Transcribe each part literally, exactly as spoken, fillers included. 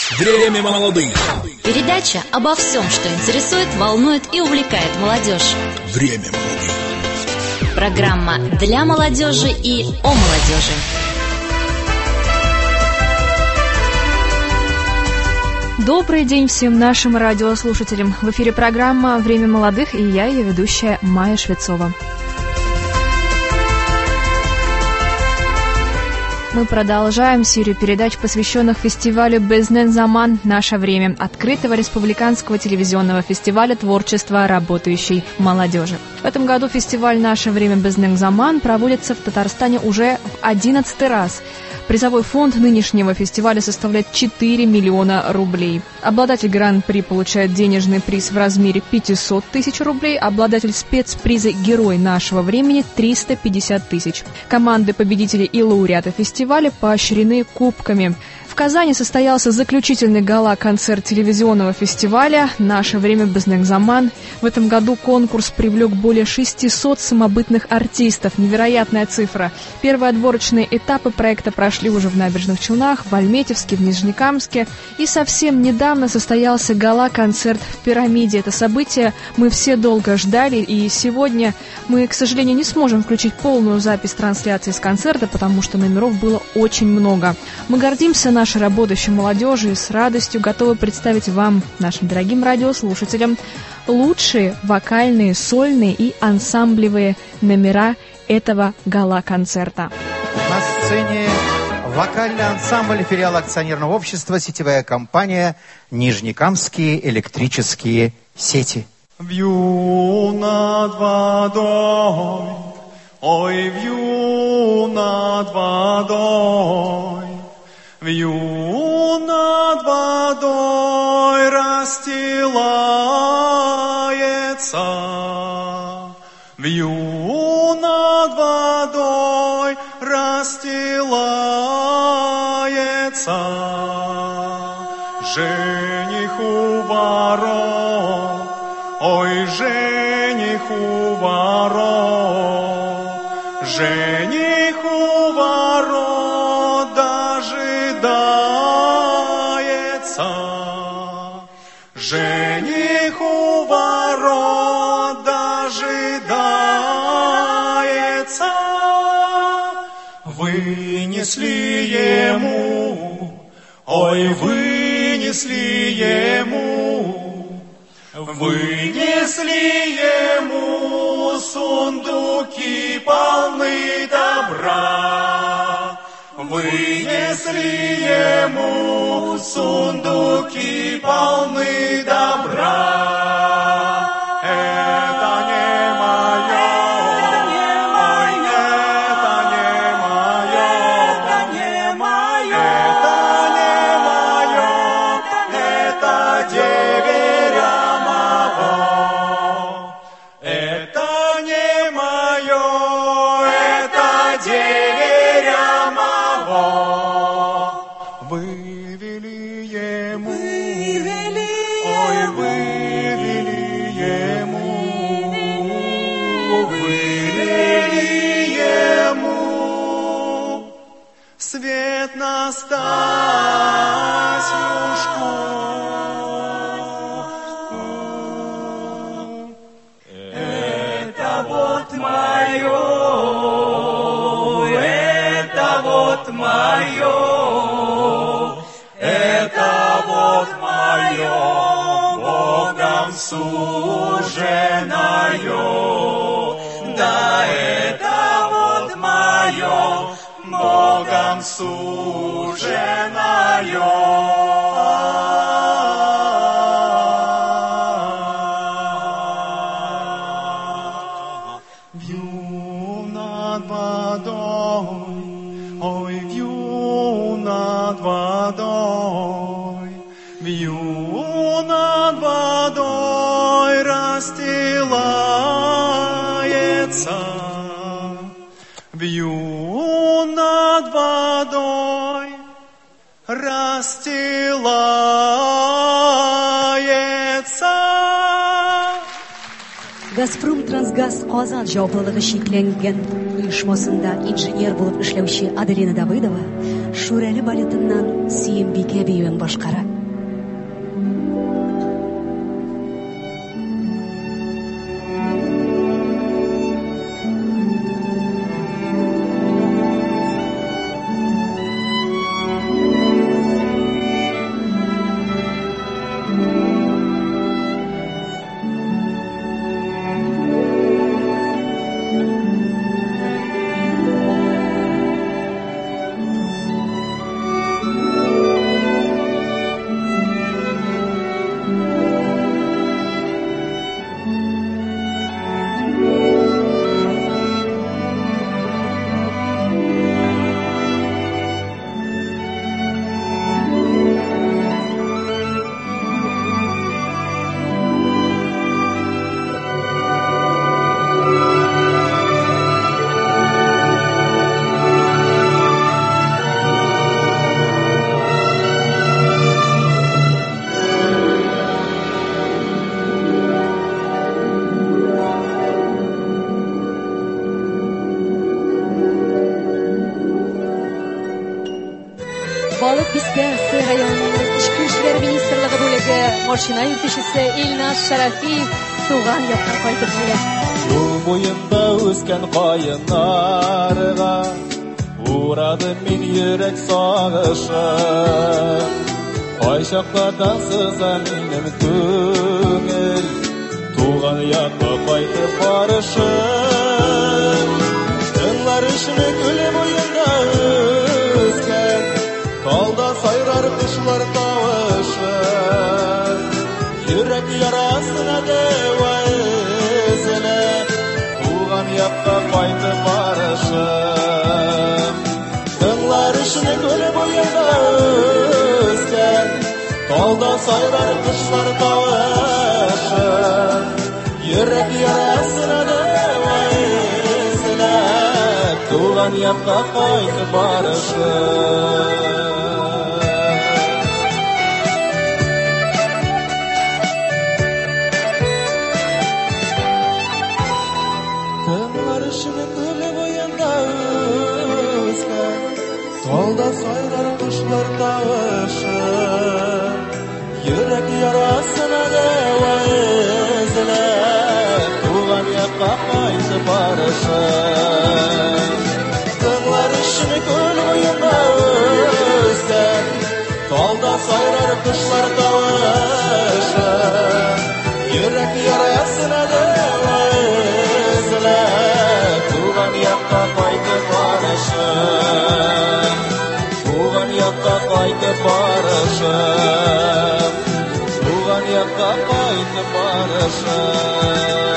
Время молодых. Передача обо всем, что интересует, волнует и увлекает молодежь. Время молодых. Программа для молодежи и о молодежи. Добрый день всем нашим радиослушателям. В эфире программа «Время молодых» и я, ее ведущая Майя Швецова. Мы продолжаем серию передач, посвященных фестивалю «Безнен Заман. Наше время», открытого республиканского телевизионного фестиваля творчества работающей молодежи. В этом году фестиваль «Наше время. Безнен Заман» проводится в Татарстане уже в одиннадцатый раз. Призовой фонд нынешнего фестиваля составляет четыре миллиона рублей. Обладатель гран-при получает денежный приз в размере пятьсот тысяч рублей, обладатель спецприза «Герой нашего времени» – триста пятьдесят тысяч. Команды победителей и лауреаты фестиваля поощрены кубками. В Казани состоялся заключительный гала-концерт телевизионного фестиваля «Наше время. Безнен Заман». В этом году конкурс привлек более шестисот самобытных артистов. Невероятная цифра. Первые отборочные этапы проекта прошли уже в Набережных Челнах, в Альметьевске, в Нижнекамске. И совсем недавно состоялся гала-концерт в Пирамиде. Это событие мы все долго ждали, и сегодня мы, к сожалению, не сможем включить полную запись трансляции с концерта, потому что номеров было очень много. Мы гордимся нашей работающей молодежи и с радостью готовы представить вам, нашим дорогим радиослушателям, лучшие вокальные, сольные и ансамблевые номера этого гала-концерта. На сцене вокальный ансамбль филиала акционерного общества «Сетевая компания Нижнекамские электрические сети». Вью над водой, ой, вью над водой, вью над водой расстилается, вью над водой расстилается, жених у ворот, ой, жених у ворот, жених у ворот дожидается, жених у ворот дожидается. Вынесли ему, ой, вынесли ему, вынесли ему сундуки полны добра, вынесли ему сундуки полны добра. Это не мое, ой, это не мое, это не мое, это деверя моего, это не мое, это деверя моего. Вывели ему, ой, вывели ему, вывели ему. Свет на Стасюшку, это вот мое, это вот мое, это вот мое, Богом суженое, да это вот мое, Богом суженое. Вью над водой, ой, вью над водой, вью над водой расстилается, вью над водой расстилается. Газпром Трансгаз Казан жауаплылыгы шикләнгән оешмасында инженер булып эшләүче Аделина Давыдова Шүрәле балетыннан Сөембикә биюен башкара. Yangi rayonining ichki ishlar ministrligi bo'lagi mashina yurtishisi Elnaz Sharafiyev tug'an yoqqa qaytib keldi. Yo'l bo'yinda o'sgan qoyinlarga uğradı men yürek sağışım. Ayşaqlardan sızan inim tüngel, tuğan yakka qaytıb barışım. Yıllar işini gül boyunda özgen, talda sayrar kuşlar tavışım. Yürek yarasına deva ezile, tuğan yakka qaytıb barışım. Yıllar işini gül boyunda özgen, talda sayrar kuşlar tavışım. Yürek yarasına deva ezile, tuğan yakka qaytıb barışım. Talda sayrar kuşlar tavışım. Yürek yarasına deva ezile, tuğan yakka qaytıb barışım. Tığlar işini göl boyunda özgen, talda sayrar kuşlar tavışım. Yürek yarasına deva ezile, tuğan yakka qaytıb barışım. Tuğan yakka qaytıb barışım. Tuğan yakka qaytıb barışım.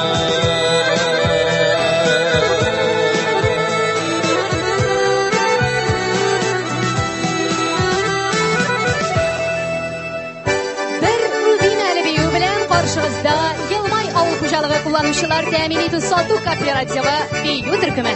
Qarşınızda Yılmay Avul Xo'jaligi Kullanmışlar Temin Etu Sotuv Kooperativi Beyu Türkmen.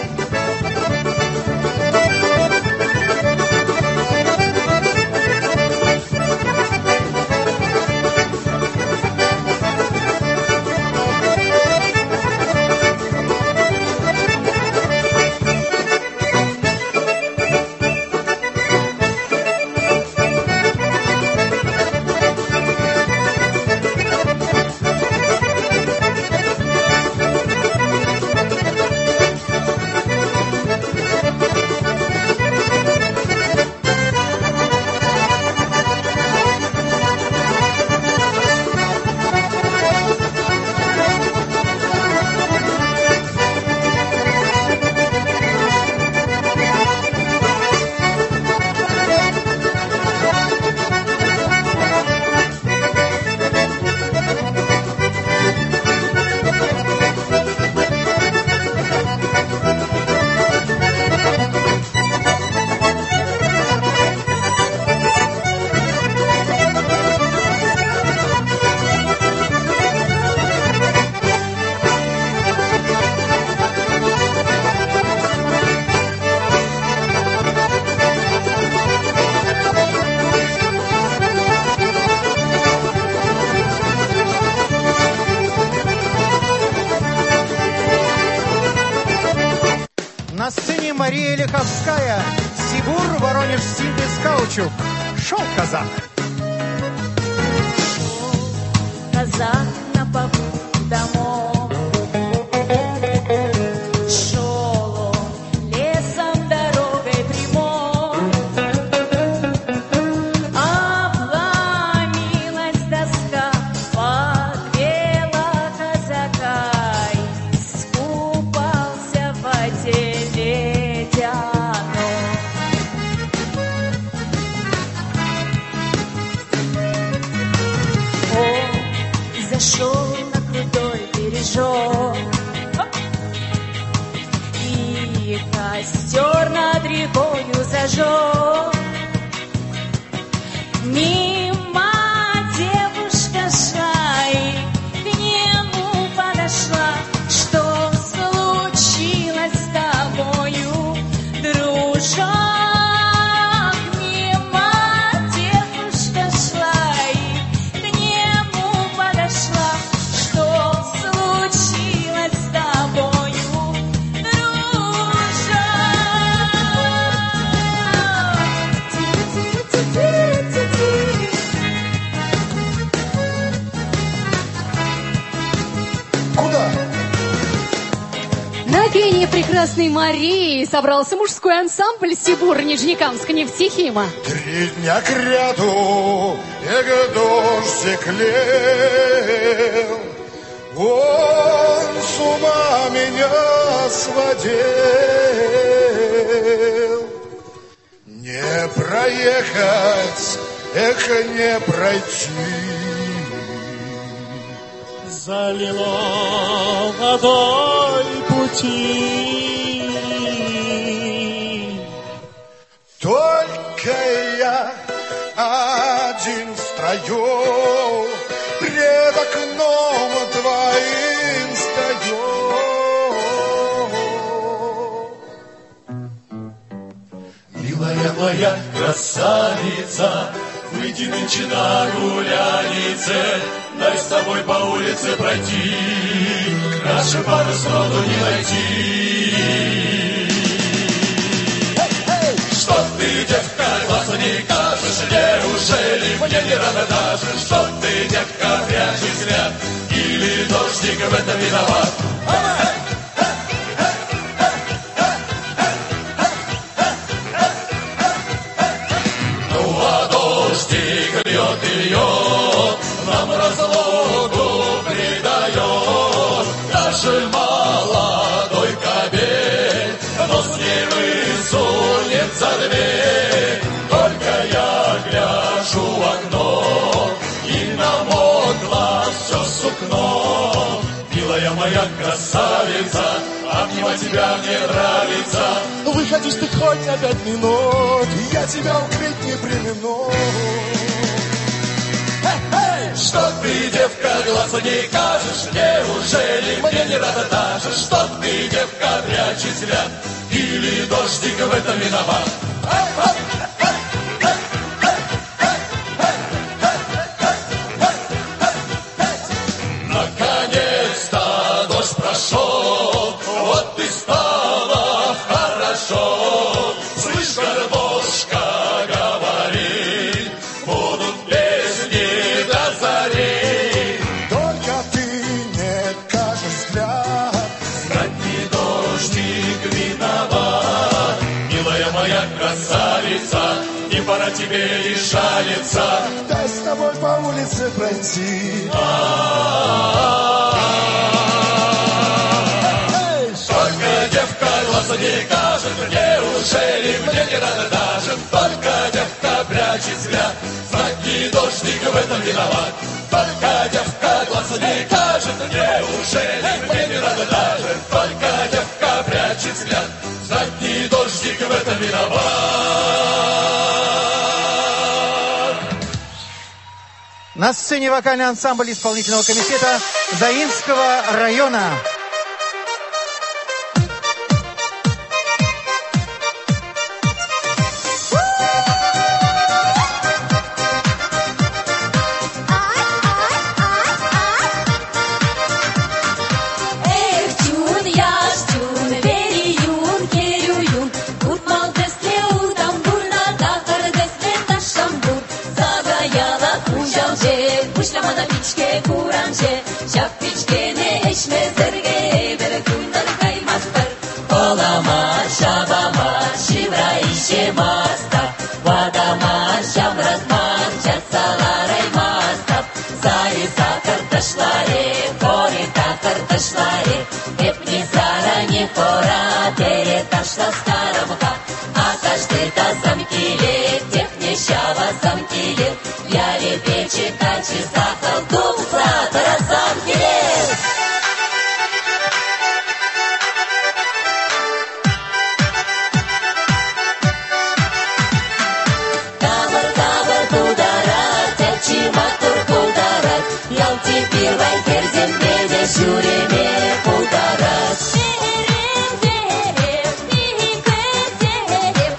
На сцене Мария Лиховская, Сибур, Воронеж, Синтез, Каучук. Шел казак. Казак на погул домой. Шел он лесом дорогой прямой. Обломилась доска, подвела казака, искупался в воде ледяной. Он зашел на крутой бережок и костер над рекою зажег. Мимо девушка шла и к нему подошла. Что случилось с тобою, дружок? Мимо девушка шла и к нему подошла. Что случилось с тобою, дружок? пении прекрасной Марии собрался мужской ансамбль «Сибур» Нижнекамска-Нефтехима. Три дня кряду, эго дождик лил, он с ума меня сводил. Не проехать, эх, не пройти. Залило водой пути. Только я один в строю, пред окном твоим стою. Милая моя красавица, выйди нынче на гулянице, дай с тобой по улице пройти, наши пары сроду не найти. Что ты, девка, глаза не кажешь, неужели мне не рада даже? Что ты, девка, прячешь взгляд, или дождик в этом виноват? Ну а дождик льет и льет, нам разлуку придает. Даже молодой кобель нос не высунет за дверь. Только я гляжу в окно, и намокло все сукно. Милая моя красавица, обнимать тебя мне нравится. Ну выходишь ты хоть на пять минут, я тебя укрыть не примену. Что ты, девка, глаза не кажешь, неужели мне не рада даже? Что ты, девка, прячешь взгляд, или дождик в этом виноват? Наконец-то дождь прошел, вот и стало хорошо. Слышь, горбушка говорит, будут песни до зари. Только ты не кажешь взгляд, знать не дождик виноват. Милая моя красавица, не пора тебе лишалиться, дай с тобой по улице пройти. Только девка глаза не кажет, неужели мне не рада даже? Только девка прячет взгляд, знать не дождик в этом виноват. Только девка глаза не кажет, неужели мне не рада даже? Только девка прячет взгляд, знать не дождик в этом виноват. На сцене вокальный ансамбль исполнительного комитета Заинского района.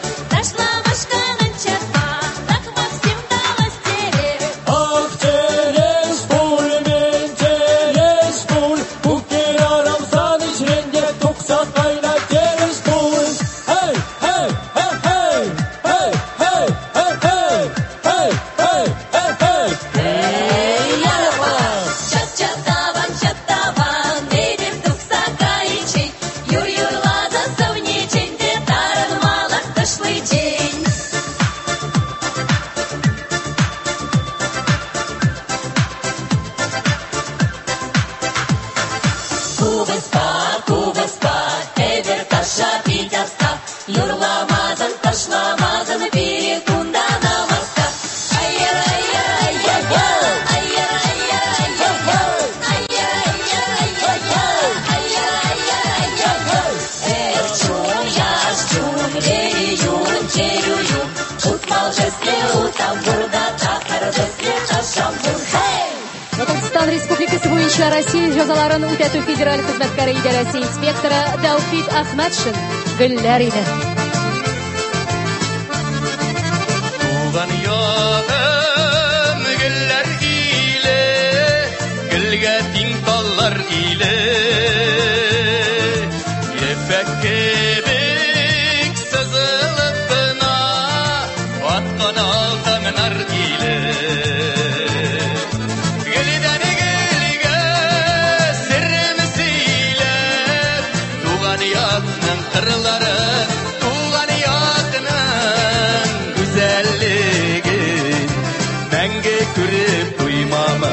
Ах, masalasida bo'yicha Rossiya jazolarini o'tatuv federal xizmatkari idorasi inspektori Davfid Ahmadshin gullar edi. Tuğan yağım güller ile, gülge timtallar ile, yepek kebik sızılıp bana, atkan altınlar ile. Gülden gülge sırrımızıyla, tuğan yağının kırları, tuğan yağının güzelliği, menge kürüp duymama.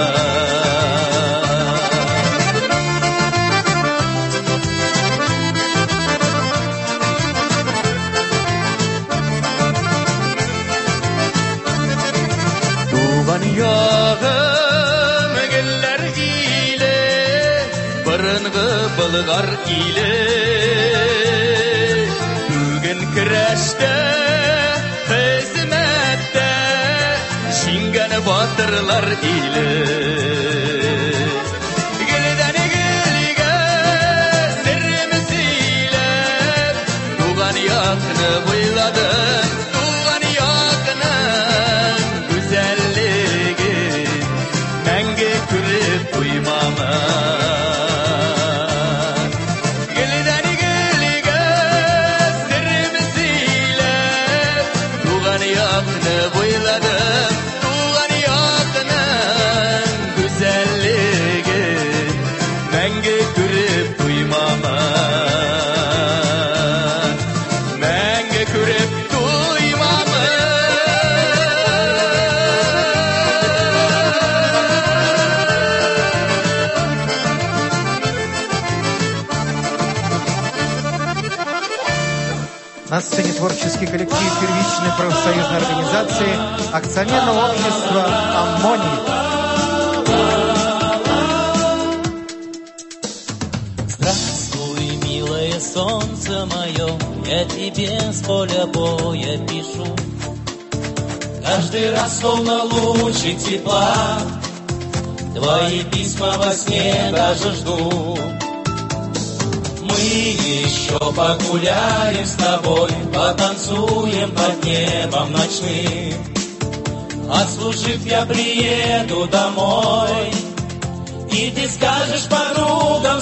Tuğan yağım güller ile, barıngı bılgar ile, bugün kireçte, hizmette, şingen batırlar ile. Gülden gülge sırrımızıyla, tuğan yağını boyladım, tuğan yağının güzelliği, menge kürüp duymama. Gülden gülge sırrımızıyla, tuğan yağını boyladım, tuğan yağının güzelliği, menge kürüp duymama. Menge kürüp duymama. На сцене творческий коллектив первичной профсоюзной организации акционерного общества «Аммоний». Здравствуй, милое солнце мое, я тебе с поля боя пишу. Каждый раз словно лучи тепла, твои письма во сне даже жду. Мы еще погуляем с тобой, потанцуем под небом ночным. Отслужив, я приеду домой, и ты скажешь подругам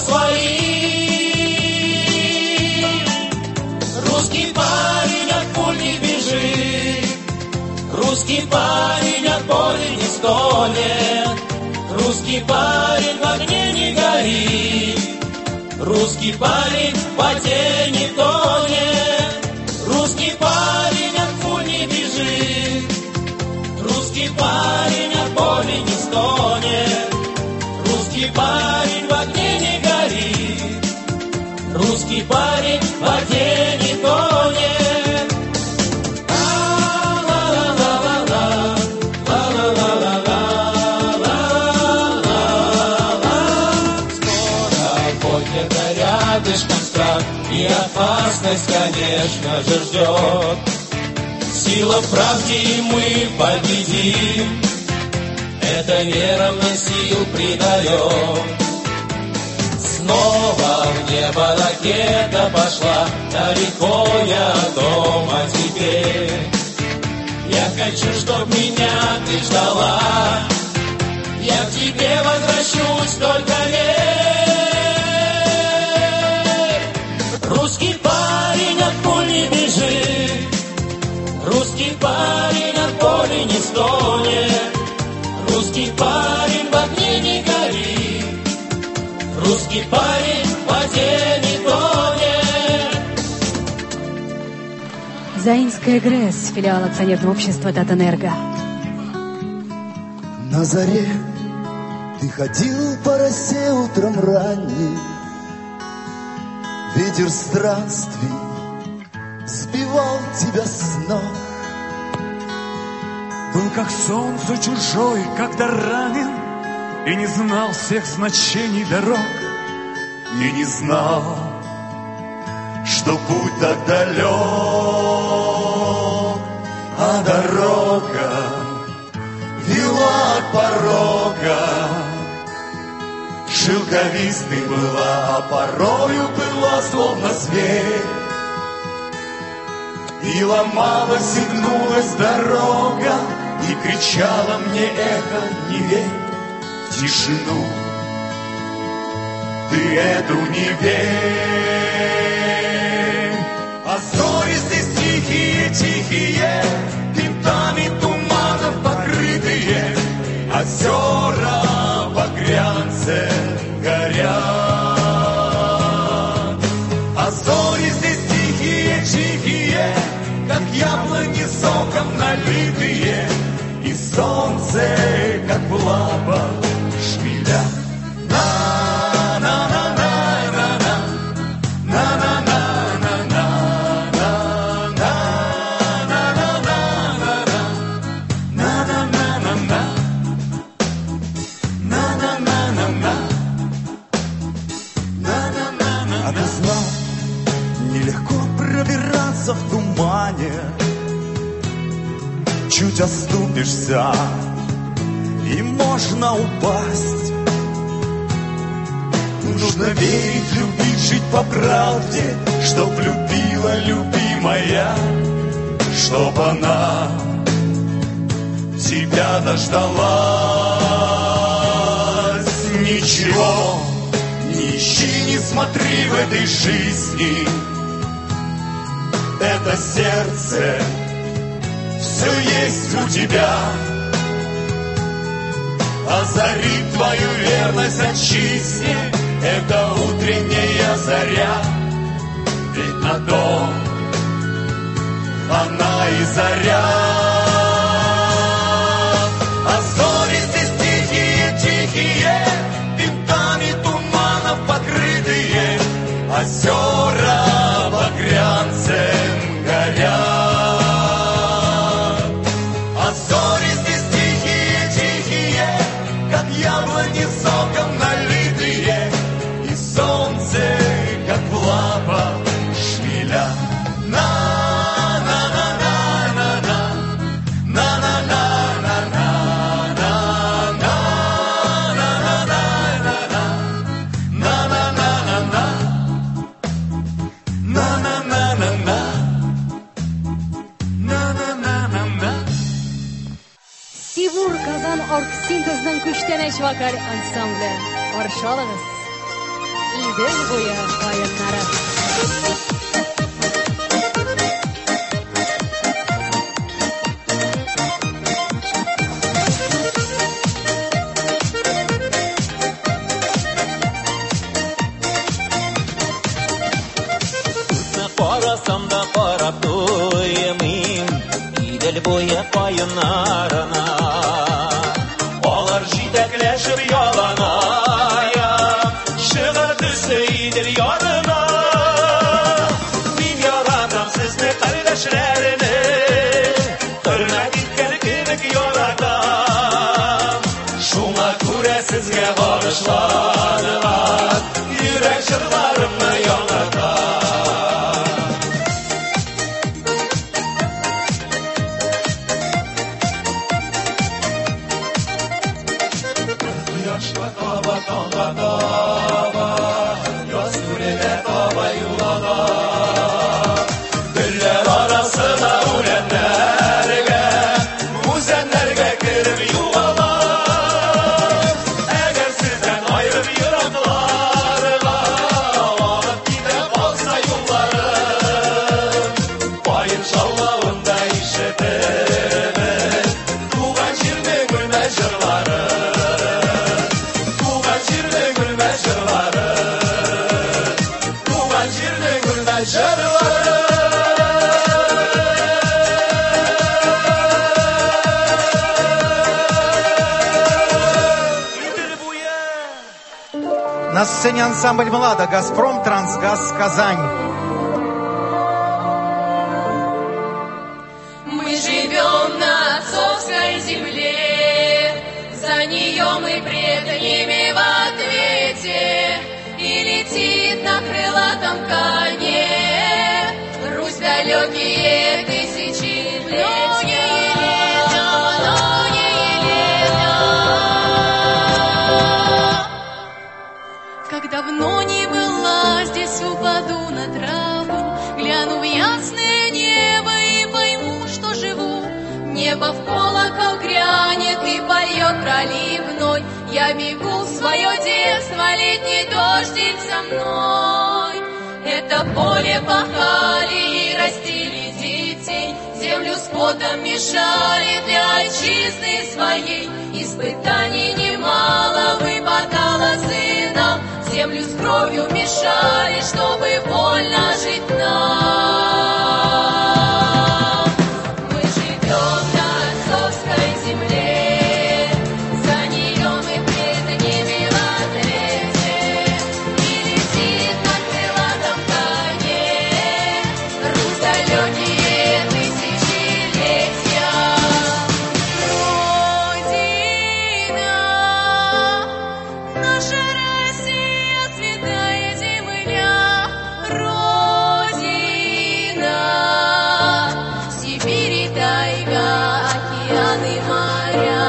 своим: русский парень от пуль не бежит, русский парень от боли не стонет, русский парень в огне не горит, русский парень в воде не тонет, русский парень от пуль не бежит, русский парень от боли не стонет, русский парень в огне не горит, русский парень в воде не тонет. И опасность, конечно же, ждет. Сила в правде, и мы победим. Эта вера мне сил придает. Снова в небо ракета пошла, далеко я дома теперь. Я хочу, чтоб меня ты ждала, я к тебе возвращусь, только верь. Русский парень от пуль не бежит, русский парень от боли не стонет, русский парень в огне не горит, русский парень в воде не тонет. Заинская ГРЭС, филиал акционерного общества «Татэнерго». На заре ты ходил по росе утром ранним, ветер странствий сбивал тебя с ног. Был как солнце чужой, когда ранен, и не знал всех значений дорог, И не знал, что путь так далек, а дорога вела от порога Шелковистой была, а порою была словно зверь. И ломалась, и гнулась дорога, и кричала мне эхо: не верь в тишину, ты эту не верь. А зори здесь тихие, тихие, винтами туманов покрытые, озера багрянце горят. А зори здесь тихие, тихие, как яблони соком налитые, и солнце, как в лапах шпиля. А ты знал, нелегко пробираться в тумане, чуть оступишься, и можно упасть. Нужно верить, любить, жить по правде, чтоб любила любимая, чтоб она тебя дождалась. Ничего не ищи, не смотри в этой жизни, это сердце все есть у тебя. Озарит твою верность отчизне эта утренняя заря, ведь на то она и заря. А зори здесь тихие, тихие, винтами туманов покрытые, озера багрянцем горят. А зори здесь тихие, тихие, как яблони соком налитые, и солнце, как в лапах шмеля. Сибур Казан оргсинтезning kuchtanak vokal ansambli qarshi olamiz. Idil bo'yi qoyinlari. Qarasam da qarab do'yimim, idil bo'yi qoyinlarına. Olar jitaklashib yolana, shig'ir tusi idil yonina. Men yoratam sizni qardoshlarini, hurmat etgan kibik yoratam. Shunga ko'ra sizga bag'ishlanaman, yurak shirlarimni yonatam. Güller arasına ulenlerge, muzenlerge girip yuvalar. Eğer sizden ayrı bir yıraklarla alıp gidip olsa yollarım, bayır şallağında işitirim tuğan şirli gülme jırları. Tuğan şirli gülme jırları. Tuğan şirli gülme jırları. На сцене ансамбль «Млада», «Газпром», «Трансгаз», «Казань». Мы живем на отцовской земле, за нее мы пред ними в ответе, и летит на крылатом коне Русь далекие тысячелетия. давно не была, здесь упаду на траву, гляну в ясное небо и пойму, что живу. Небо в колокол грянет и поет проливной. Я бегу в свое детство, летний дождик за мной. Это поле пахали и растили детей, землю с потом мешали для отчизны своей. Испытаний немало выпадало сынам, землю с кровью мешали, чтобы вольно жить нам. Мы живем на отцовской земле, за нее мы предними в отряде, и летит над крылатом коне Русь далекие тысячелетия. Родина, наша Россия, святая земля, Родина, Сибирь и тайга, океаны, моря,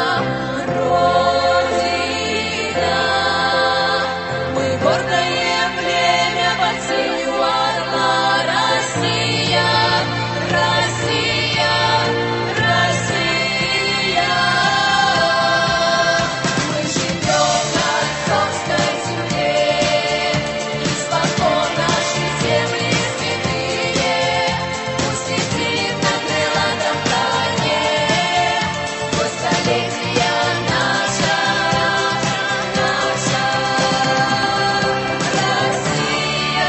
Родина, мы гордое племя под сенью орла, Россия, Россия, Россия. Мы живем на отцовской земле, испокон наши земли святые. Пусть летит на крылатом коне сквозь столетия наша, наша Россия.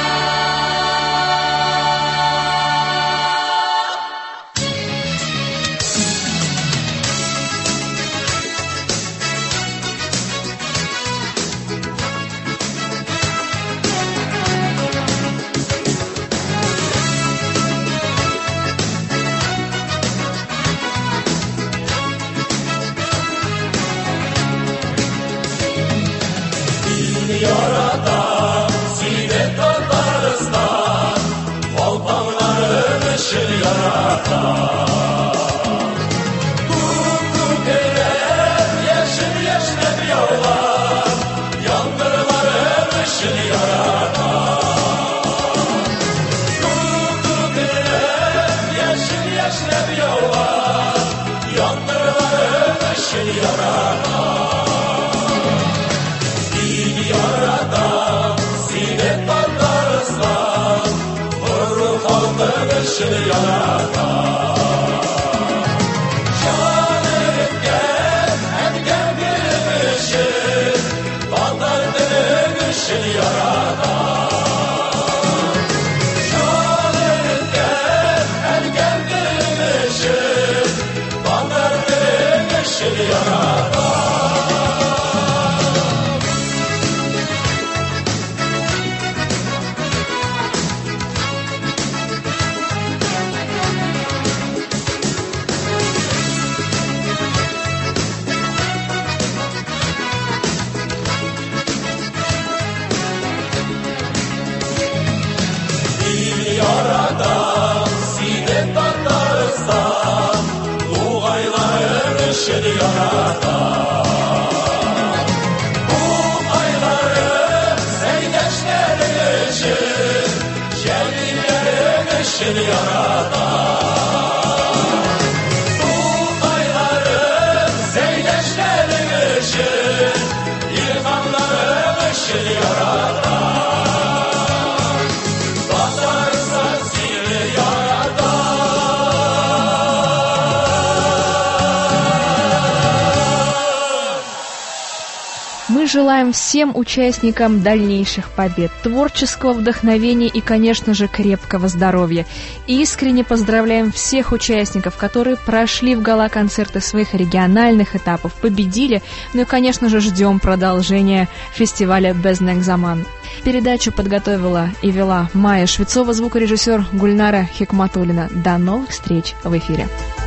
Yaratan Sine Tataristan, Balkanların ışıl yaratan. Kukuk eyler, yeşil yeşil yollar, yangırların ışıl yaratan. Kukuk eyler, yeşil yeşil yollar, yangırların ışıl yaratan. Yaratan, Sine Tataristan, Hırrı halkın ışıl yaratan. Şan etken, etken bilmişim, Tatar dilin ışıl yaratan. Şan etken, etken bilmişim, Tatar dilin ışıl yaratan. Yaratan, Sine Tataristan, Tuğayların ışıl yaratan. Bu ayların seydeşlerin için, Şehirlerin ışıl yaratan. Bu ayların seydeşlerin için, İlhanların ışıl yaratan. Мы желаем всем участникам дальнейших побед, творческого вдохновения и, конечно же, крепкого здоровья. И искренне поздравляем всех участников, которые прошли в гала-концерты своих региональных этапов, победили. Ну и, конечно же, ждем продолжения фестиваля «Безнең Заман». Передачу подготовила и вела Майя Швецова, звукорежиссер Гульнара Хикматуллина. До новых встреч в эфире.